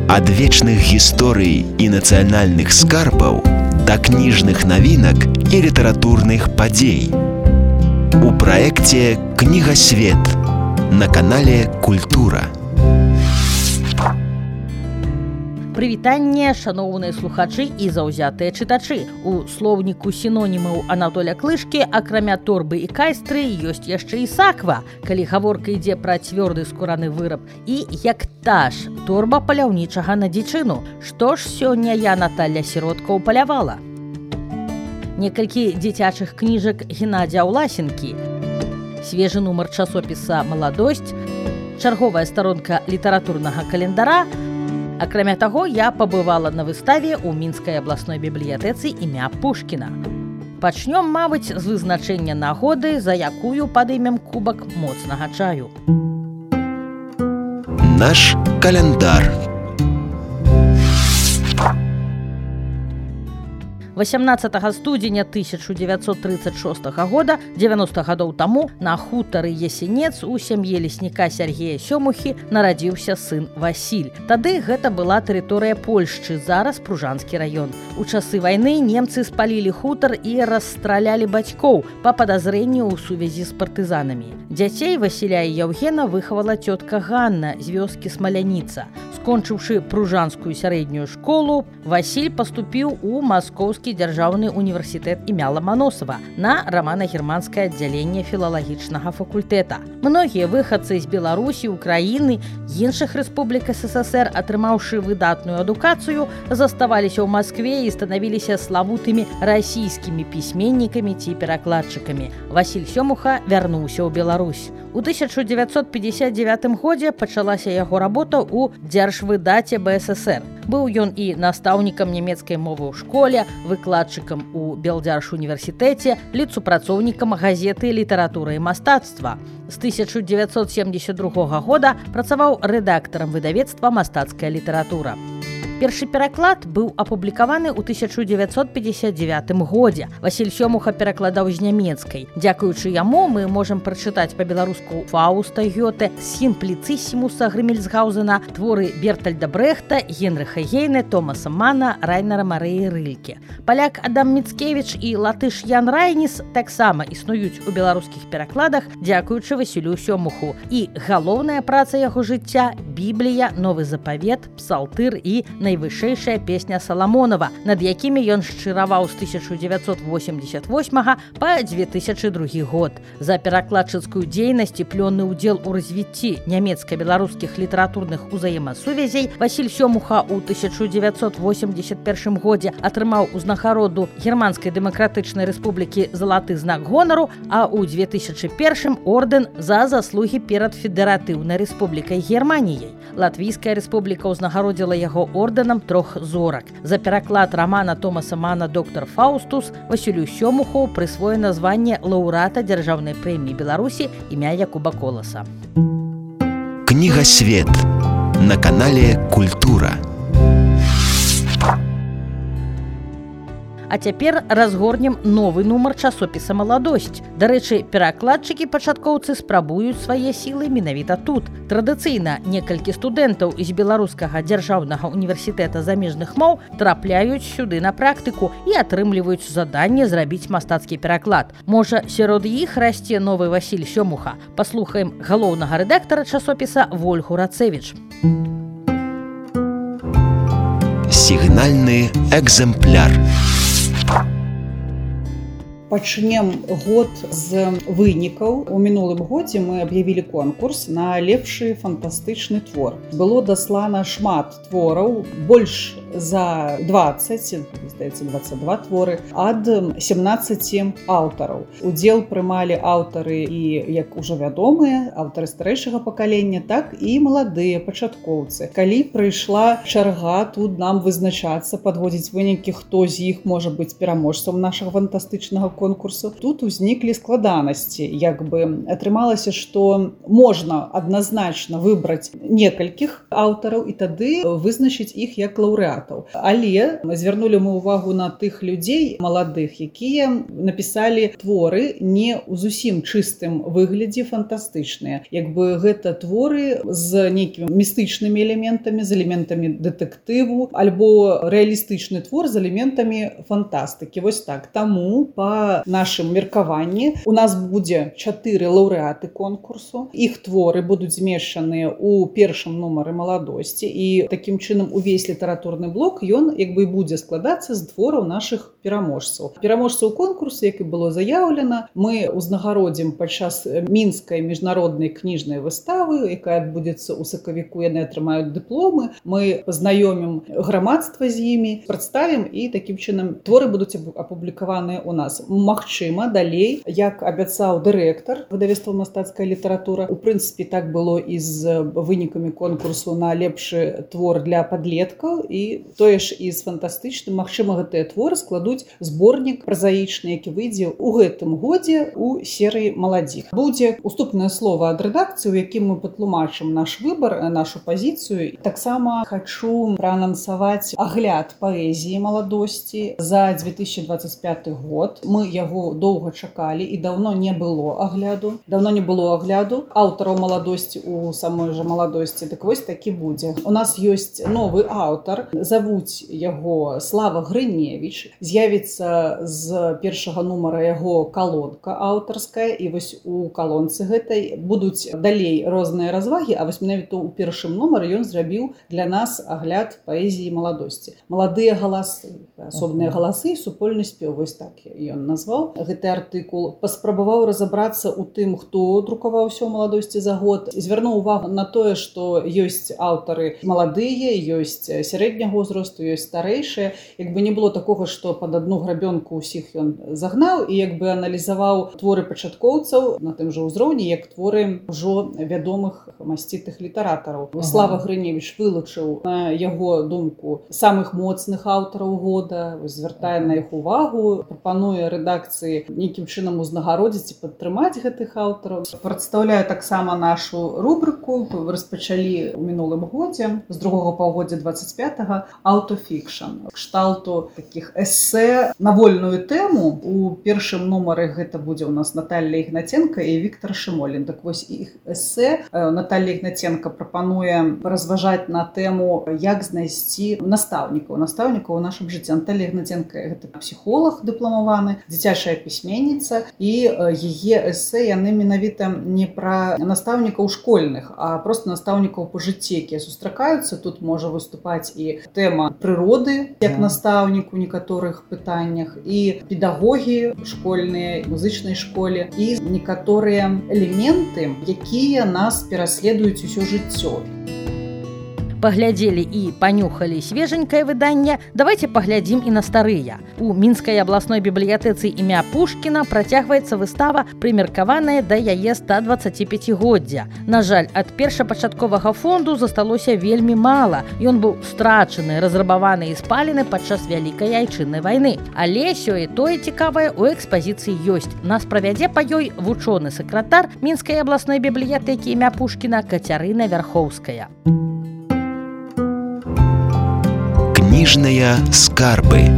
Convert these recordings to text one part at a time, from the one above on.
Ад вечных гісторый і нацыянальных скарбаў да кніжных навінак і літаратурных падзей. У праекце «Кнігасвет» на канале «Культура». Прывітанне, шаноўныя слухачы і заўзятыя чытачы. У слоўніку сінонімаў Анатоля Клышкі, акрамя торбы і кайстры, ёсць яшчэ і саква, калі гаворка ідзе пра цвёрды скураны выраб, і яктаж, торба паляўнічага на дзічыну. Што ж сёння я, Наталля Сіротка, упалявала? Некалькі дзіцячых кніжак Геннадзя Ўласенкі, свежы нумар часопіса «Маладосць», чарговая старонка літаратурнага календара. Акрамя таго, я пабывала на выставе ў Мінскай абласной бібліятэцы імя Пушкіна. Пачнём, мабыць, з вызначэння нагоды, за якую падымем кубак моцнага чаю. Наш календар. 18 студзеня 1936 года, 90 гадоў таму, на хутары Ясенец у сям'і лесніка Сяргея Сёмухі нарадзіўся сын Васіль. Тады гэта была тэрыторыя Польшчы, зараз Пружанскі раён. У часы вайны немцы спалілі хутар і расстралялі бацькоў па падазрэнні ў сувязі з партызанамі. Дзяцей Васіля і Яўгена выхавала цётка Ганна з вёскі Смаляніца. Скончыўшы Пружанскую сярэднюю школу, Васіль паступіў у Маскоўскі дзяржаўны універсітэт імя Ламаносава на рамана-германскае аддзяленне філалагічнага факультэта. Многія выхадцы з Беларусі, Украіны, іншых рэспублік СССР, атрымаўшы выдатную адукацыю, заставаліся ў Маскве і станавіліся славутымі расійскімі пісьменнікамі ці перакладчыкамі. Васіль Сёмуха вярнуўся ў Беларусь. У 1959 годзе пачалася яго работа ў дзяржвыдаце БССР. Быў ён і настаўнікам нямецкай мовы ў школе, выкладчыкам у Белдзяржуніверсітэце, літсупрацоўнікам газеты «Літаратура і мастацтва». З 1972 года працаваў рэдактарам выдавецтва «Мастацкая літаратура». Першы пераклад быў апублікаваны ў 1959 годзе. Васіль Сёмуха перакладаў з нямецкай. Дзякуючы яму мы можам прачытаць па-беларуску Фауста Гёте, Сімпліцысімуса Грымельсгаузена, творы Бертальда Брэхта, Генрыха Гейне, Томаса Мана, Райнера Марыі Рыльке. Паляк Адам Міцкевіч і латыш Ян Райніс таксама існуюць у беларускіх перакладах дзякуючы Васілю Сёмуху. І галоўная праца яго жыцця – Біблія, Новы запавет, Псалтыр і найвышэйшая песня Саламонова, над якімі ён шчыраваў з 1988 па 2002 год. За перакладчыцкую дзейнасць і плённы ўдзел у развіцці нямецка-беларускіх літаратурных узаемасувязей Васіль Сёмуха ў 1981 годзе атрымаў узнагароду Германскай дэмакратычнай рэспублікі «Залаты знак гонару», а ў 2001 ордэн за заслугі перад Федэратыўнай рэспублікай Германіяй. Латвійская рэспубліка ўзнагародзіла яго ордэнам 3 зорак. За пераклад рамана Томаса Мана «Доктар Фаустус» Васілю Сёмуху прысвоена званне лаўрэата дзяржаўнай прэміі Беларусі імя Якуба Коласа. Кнігасвет на канале «Культура». А цяпер разгорнем новы нумар часопіса «Маладосць». Дарэчы, перакладчыкі-пачаткоўцы спрабуюць свае сілы менавіта тут. Традыцыйна некалькі студэнтаў з Беларускага дзяржаўнага універсітэта замежных моў трапляюць сюды на практыку і атрымліваюць заданне зрабіць мастацкі пераклад. Можа, сярод іх расце новы Васіль Сёмуха. Паслухаем галоўнага рэдактара часопіса Вольгу Рацевіч. Сігнальны экзэмпляр. Пачнем год з вынікаў. У мінулым годзе мы аб'явілі конкурс на лепшы фантастычны твор. Было даслана шмат твораў, больш за 20, здаецца, 22 творы, ад 17 аўтараў. Удзел прымалі аўтары і, як ужо вядомыя, аўтары старэйшага пакалення, так і маладыя пачаткоўцы. Калі прыйшла чарга тут нам вызначацца, падводзіць вынікі, хто з іх можа быць пераможцам нашага фантастычнага конкурсу, тут узніклі складанасці. Як бы атрымалася, што можна адназначна выбраць некалькіх аўтараў і тады вызначыць іх як лаўрэат. лаўрэатаў. Але звярнулі мы ўвагу на тых людзей маладых, якія напісалі творы не ў зусім чыстым выглядзе фантастычныя. Як бы гэта творы з нейкімі містычнымі элементамі, з элементамі дэтэктыву, альбо рэалістычны твор з элементамі фантастыкі. Вось так. Таму, па нашым меркаванні, у нас будзе 4 лаўрэаты конкурсу. Іх творы будуць змешчаныя ў першым нумары маладосці. І такім чынам увесь літаратурны блок, ён як бы будзе складацца з твораў нашых пераможцаў. Пераможцаў конкурсу, як і было заяўлена, мы узнагародзім падчас мінскай міжнароднай кніжнай выставы, якая адбудзецца ў сакавіку, яны атрымаюць дыпломы. Мы пазнаёмім грамадства з імі, прадставім, і такім чынам творы будуць апублікаваныя ў нас. Магчыма, далей, як абяцаў дырэктар выдавецтва «Мастацкая літаратура», у прынцыпе, так было і з вынікамі конкурсу на лепшы твор для падлеткаў, і тое ж і з фантастычным. Магчыма, гэтыя творы складуць зборнік празаічны, які выйдзе ў гэтым годзе у серыі «Маладзік». Будзе уступнае слова ад рэдакцыі, у якім мы патлумачым наш выбар, нашу пазіцыю. Таксама хачу праанансаваць агляд паэзіі маладосці за 2025 год. Мы яго доўга чакалі, і даўно не было агляду. Аўтараў маладосці у самой жа маладосці. Так вось такі будзе. У нас ёсць новы аўтар, завуць яго Слава Грыневіч. З'явіцца з першага нумара яго калонка аўтарская, і вось у калонцы гэтай будуць далей розныя развагі, а вось менавіта ў першым нумары ён зрабіў для нас агляд паэзіі маладосці. Маладыя галасы, асобныя галасы і супольны спеў. Вось так ён назваў гэты артыкул. Паспрабаваў разабрацца ў тым, хто друкаваўся ў маладосці за год. Звярнуў увагу на тое, што ёсць аўтары маладыя, ёсць сярэдняга ўзросту, ёсць старэйшыя. Як бы не было такога, што пад адну грабёнку ўсіх ён загнаў, і як бы аналізаваў творы пачаткоўцаў на тым жа ўзроўні, як творы ўжо вядомых масцітых літаратараў. Слава Грыневіч вылучыў, на яго думку, самых моцных аўтараў года, звяртае на іх увагу, прапануе рэдакцыі нейкім чынам узнагародзіць і падтрымаць гэтых аўтараў. Прадстаўляю таксама нашу рубрыку. Распачалі ў мінулым годзе, з другога паўгоддзя 25-го, аўтофікшн. Кшталту такіх эсэ на вольную тэму. У першым нумары гэта будзе у нас Наталля Ігнаценка і Віктор Шымолін. Так вось іх эсэ Наталля Ігнаценка прапануе разважаць на тэму, як знайсці настаўнікаў у нашым жыцці. Наталля Ігнаценка — гэта псіхолог дыпламаваны, дзіцячая пісьменніца, і яе эсэ яны менавіта не пра настаўнікаў школьных, а проста настаўнікаў па жыцці, якія сустракаюцца. Тут можа выступаць і тэма прыроды як настаўнік у некаторых пытаннях, і педагогі школьныя, музычнай школе, і некаторыя элементы, якія нас пераследуюць усё жыццё. Паглядзелі і панюхалі свеженькае выданне, давайте паглядзім і на старыя. У Мінскай абласной бібліятэцы імя Пушкіна працягваецца выстава, прымеркаваная да яе 125-годдзя. На жаль, ад першапачатковага фонду засталося вельмі мала. Ён быў страчаны, разрабаваны і спалены падчас Вялікай Айчыннай вайны. Але сёе-тое цікавае ў экспазіцыі ёсць. Нас правядзе па ёй вучоны сакратар Мінскай абласной бібліятэкі імя Пушкіна Кацярына Вярхоўская. Книжные скарбы.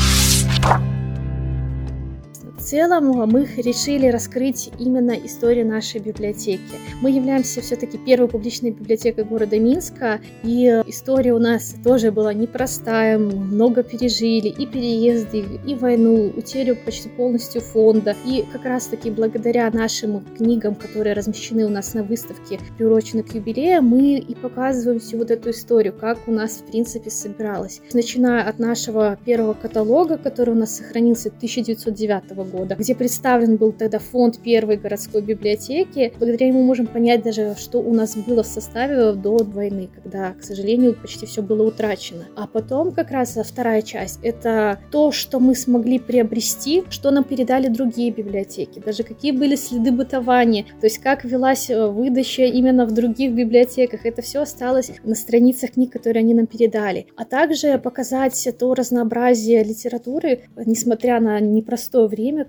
В целом мы решили раскрыть именно историю нашей библиотеки. Мы являемся все-таки первой публичной библиотекой города Минска, и история у нас тоже была непростая, мы много пережили, и переезды, и войну, утерю почти полностью фонда. И как раз-таки благодаря нашим книгам, которые размещены у нас на выставке, приуроченной к юбилею, мы и показываем всю вот эту историю, как у нас в принципе собиралось. Начиная от нашего первого каталога, который у нас сохранился 1909 года, где представлен был тогда фонд первой городской библиотеки. Благодаря ему можем понять даже, что у нас было в составе до войны, когда, к сожалению, почти все было утрачено. А потом как раз вторая часть — это то, что мы смогли приобрести, что нам передали другие библиотеки, даже какие были следы бытования, то есть как велась выдача именно в других библиотеках. Это все осталось на страницах книг, которые они нам передали. А также показать то разнообразие литературы, несмотря на непростое время,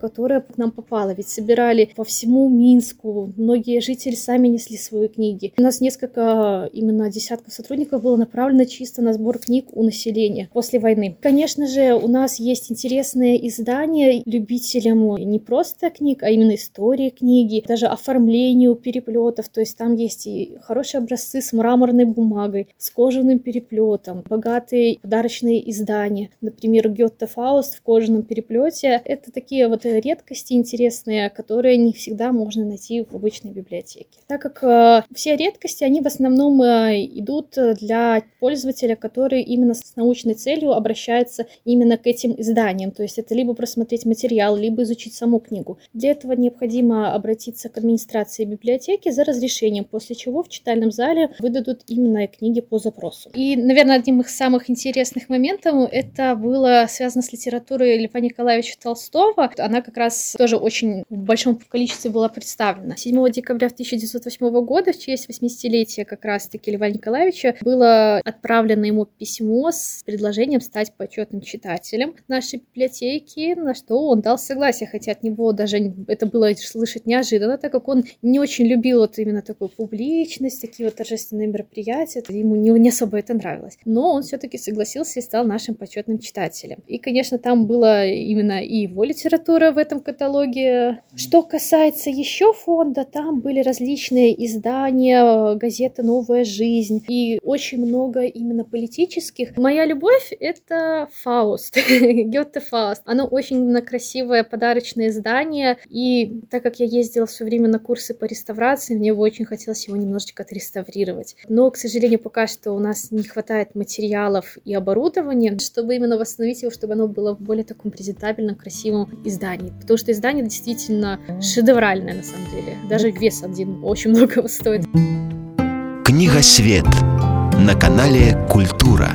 которая к нам попала. Ведь собирали по всему Минску, многие жители сами несли свои книги. У нас несколько именно десятков сотрудников было направлено чисто на сбор книг у населения после войны. Конечно же, у нас есть интересные издания любителям не просто книг, а именно истории книги, даже оформлению переплетов. То есть там есть и хорошие образцы с мраморной бумагой, с кожаным переплетом, богатые подарочные издания. Например, Гёте Фауст в кожаном переплете. Это такие вот редкости интересные, которые не всегда можно найти в обычной библиотеке. Так как все редкости, они в основном идут для пользователя, который именно с научной целью обращается именно к этим изданиям. То есть это либо просмотреть материал, либо изучить саму книгу. Для этого необходимо обратиться к администрации библиотеки за разрешением, после чего в читальном зале выдадут именно книги по запросу. И, наверное, одним из самых интересных моментов это было связано с литературой Льва Николаевича Толстого. Она как раз тоже очень в большом количестве была представлена. 7 декабря 1908 года, в честь 80-летия как раз-таки Льва Николаевича, было отправлено ему письмо с предложением стать почетным читателем нашей библиотеки, на что он дал согласие, хотя от него даже это было слышать неожиданно, так как он не очень любил вот именно такую публичность, такие вот торжественные мероприятия, ему не особо это нравилось. Но он все-таки согласился и стал нашим почетным читателем. И, конечно, там была именно и его литература в этом каталоге. Что касается еще фонда, там были различные издания, газеты «Новая жизнь» и очень много именно политических. Моя любовь — это Фауст, Гёте Фауст. Оно очень именно красивое подарочное издание, и так как я ездила все время на курсы по реставрации, мне бы очень хотелось его немножечко отреставрировать. Но, к сожалению, пока что у нас не хватает материалов и оборудования, чтобы именно восстановить его, чтобы оно было в более таком презентабельном, красивом издании. Потому что издание действительно шедевральное на самом деле. Даже вес один очень многого стоит. Книга «Свет» на канале «Культура».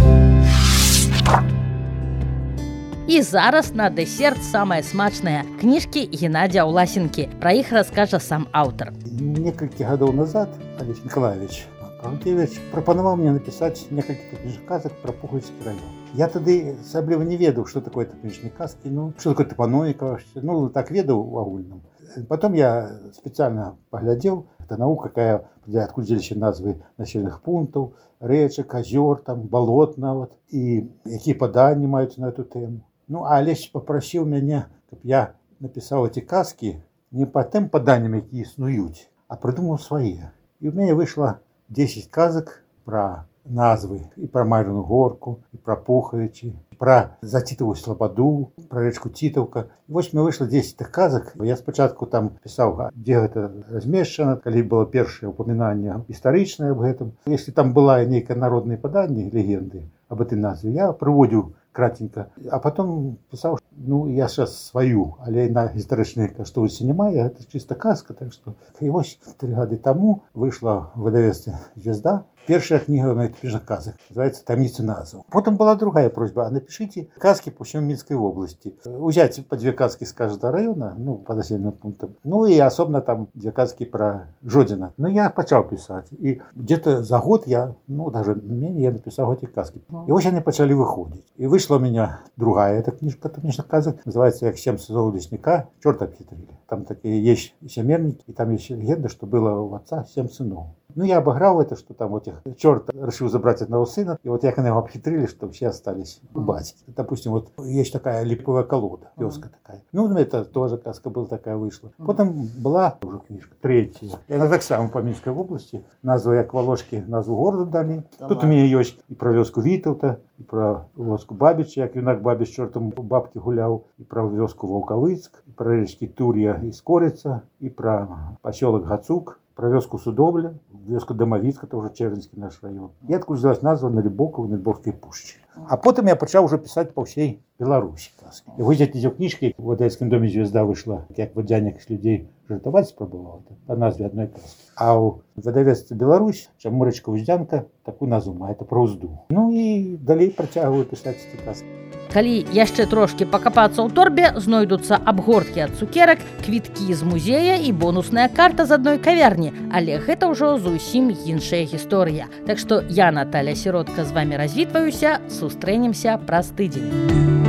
І зараз на дэсерт самыя смачныя кніжкі Геннадзя Ўласенкі. Пра іх раскажа сам аўтар. Некалькі гадоў назад Олег Николаевич Павлович прапанаваў мне напісаць некалькі кніжных казак пра Пугальскі раён. Я тады асабліва не ведаў, што такое кніжныя казкі, што такое тапаноіка, так ведаў у агульным. Потом я специально поглядел, это наука, какая, откуда взялись назвы населенных пунктов, речек, озер, там, болотна, вот, и какие падания маюцца на эту тему. Ну, а Олесь попросил меня, чтобы я написал эти казки не по тем паданиям, какие існують, а придумал свои. И у меня вышло 10 казок про назвы и про Майрину горку, и про Пуховичи, про Затитову слободу, про речку Титовка. И вот мне вышло 10 казок. Я спочатку там писал, где это размещено, когда было первое упоминание историчное об этом. Если там была некая народные подания, легенды об этой назве, я проводил кратенько. А потом писал, я сейчас свою, але на историчные каштовости немає, это чисто казка, так что. И вот 3 года тому вышла в видавецтве «Звезда» первая книга на книжных казок, называется «Таємниця назв». Потом была другая просьба, напишите казки по всей Минской области. Взять по 2 казки с каждого района, по населенным пунктам, и особенно там 2 казки про Жодина. Но я начал писать, и где-то за год я, даже менее, я написал эти казки. И вот они начали выходить. И вышла у меня другая эта книжка книжных казок, называется «Як 7 сынов лесника, черта обхитрили». Там такие есть семерники, и там есть легенда, что было у отца 7 сынов. Я обыграл это, что там черт решил забрать одного сына, и вот як они его обхитрили, что все остались у батьки. Допустим, вот есть такая липовая колода, пёска такая. Это тоже казка была такая вышла. Потом была уже книжка, 3-я. И она так само по Минской области, назва як Волошки, назву города дали. Тут у меня есть и про вёску Витовта, и про вёску Бабич, як юнак Бабич чортом бабки гулял, и про вёску Волковыцк, и про речки Турья и Скорица, и про поселок Гацук, про вёску Судовля, вёску Домовицка, это уже Чернинский наш район. И откуда взялась назва Нальбокова, Нальбовской пушчи. А потом я начал уже писать по всей Беларуси. И вот эти книжки в Одесском доме «Звезда» вышла, как водяник с людей жартовать спробовал, по назве одной казки. А у видавецтва «Беларусь», Чамурочка Уздянка, такую назву мае, это про узду. И далей протягиваю писать эти казки. Калі яшчэ трошкі пакапацца ў торбе, знойдуцца абгорткі ад цукерак, квіткі з музея і бонусная карта з адной кавярні. Але гэта ўжо зусім іншая гісторыя. Так што я, Наталя Сіротка, з вамі развітваюся, сустрэнемся праз тыдзень.